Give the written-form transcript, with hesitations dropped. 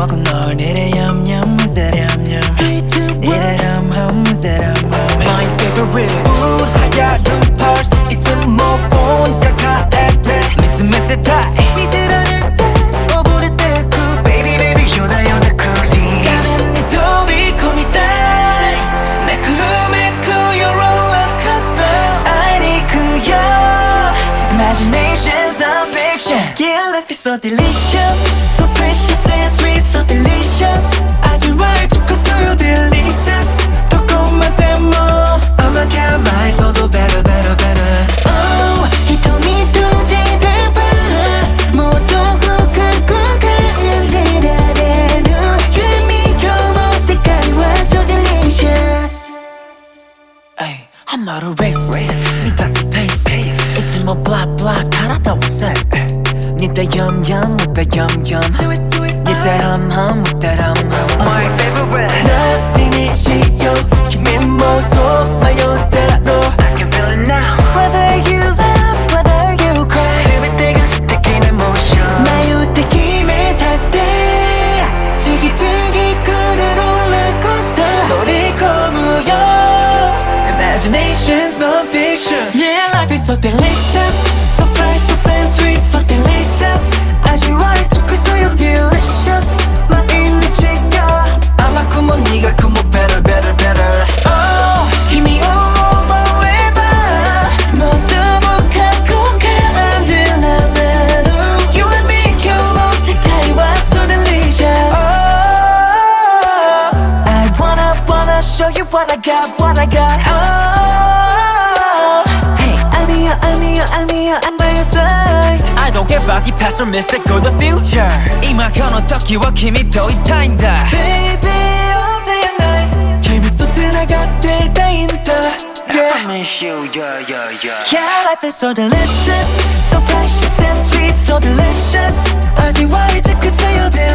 먹고 널 이래염염 무대렴염 이래렴함 무대렴함 My favorite 하얀 pulse it's a more phone 가까이 돼 미트 밑에 다 미스라는 때 오브레 때 cool baby baby you're the cozy 가면 네 도비 call me die 매크로 your roller coaster I need 그야 imagination's not fiction Yeah life is so delicious so precious and sweet so delicious 아주 말죽고 so delicious 달콤한 데모 I'ma get my 너도 better better better Oh瞳閉じればもうどこか感じられる夢今日も世界は so delicious Ay 한마로 race 미다스 pace 잊지 뭐 blah blah 하나도 없어 니다 염염 무다 염염 니다 험험 무다 험험 My favorite 나 이니시요 kimi 모소 마요대로 I can feel it now Whether you laugh whether you cry全てが素敵なemotion 마요대 김에 탔대 지기지기 끄는 롤러코스터 놀이거무요 Imagination's non fiction Yeah life is so delicious So precious and sweet so delicious 아쉬워해 죽고 있어요 delicious 마음이 지겨 아마쿠모 네가 쿠모 better better better Oh 힘이 오고 해봐 모두 복하고 간질라레루 You and me 겨우 세계와 so delicious Oh I wanna show you what I got Oh Hey I'm here I'm by your side I don't care about the past or mystic or the future今この時は君といたいんだ Baby all day and night 君と繋がっていたいんだ Yeah I miss you yeah yeah yeah Yeah life is so delicious So precious and sweet so delicious 味わい尽くせよ